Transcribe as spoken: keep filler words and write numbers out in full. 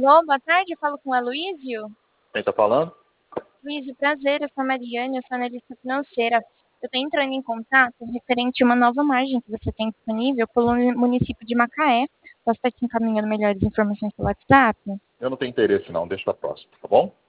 Alô, boa tarde, eu falo com a Luísio. Quem tá falando? Luísio, prazer, eu sou a Mariane, eu sou analista financeira. Eu estou entrando em contato referente a uma nova margem que você tem disponível pelo município de Macaé. Posso estar te encaminhando melhores informações pelo WhatsApp? Eu não tenho interesse não, deixa pra próxima, tá bom?